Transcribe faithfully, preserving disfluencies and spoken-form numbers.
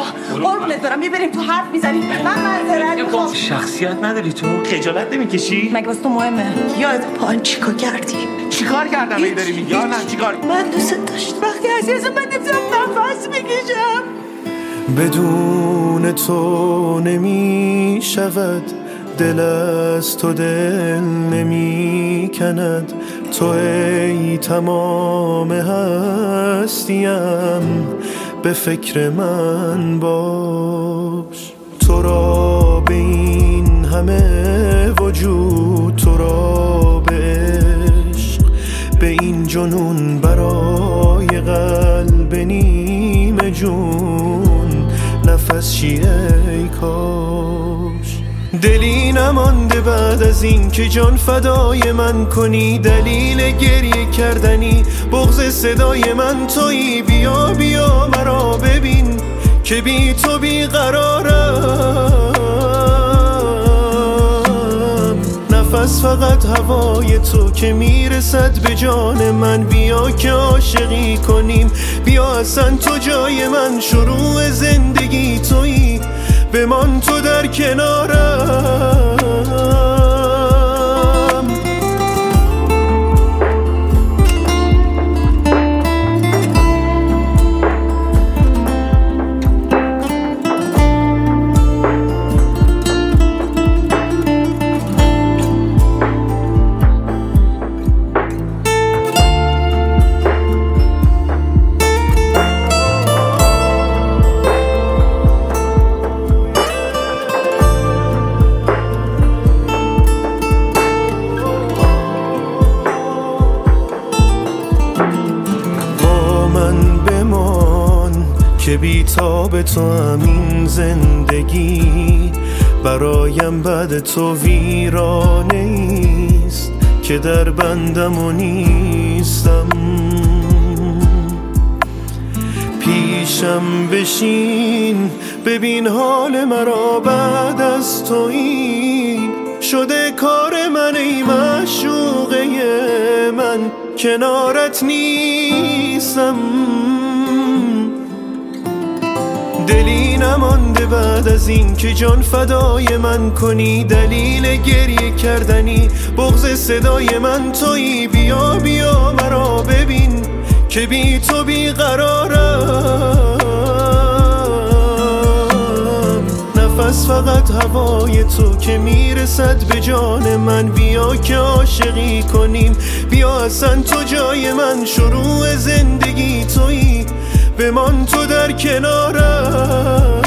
قربونت برم میبریم تو حرف میزنیم. من معذرت میخوام. شخصیت نداری تو؟ خجالت نمیکشی؟ مگه واسه تو مهمه؟ یادت پایین چیکار کردی؟ چیکار کردم ای داری میگی؟ نه چیکار؟ من دوست داشتم وقتی عزیزم من نمیتونم نفس بکشم. بدون تو نمی شود دل از تو دل نمی کند. تو ای تمام هستیم به فکر من باش. تو را به این همه وجود، تو را به عشق، به این جنون برای قلب نیمه جون نفس چی ای کاش. دلی نمانده بعد از این که جان فدای من کنی. دلیل گریه کردنی بغض صدای من تویی. بیا بیا مرا ببین که بی تو بی قرارم. نفس فقط هوای تو که میرسد به جان من. بیا که عاشقی کنیم، بیا اصلا تو جای من. شروع زندگی تویی، بمان تو در کنارم. که بی تاب تو همین زندگی برایم بعد تو ویرانه ایست. که در بندم و نیستم، پیشم بشین ببین حال مرا بعد از تو. این شده کار من ای معشوقه من، کنارت نیستم. دلی نمانده بعد از این که جان فدای من کنی. دلیل گریه کردنی بغض صدای من تویی. بیا بیا مرا ببین که بی تو بی قرارم. نفس فقط هوای تو که میرسد به جان من. بیا که عاشقی کنیم، بیا اصلا تو جای من. شروع زندگی تویی، بمان تو در کنارم.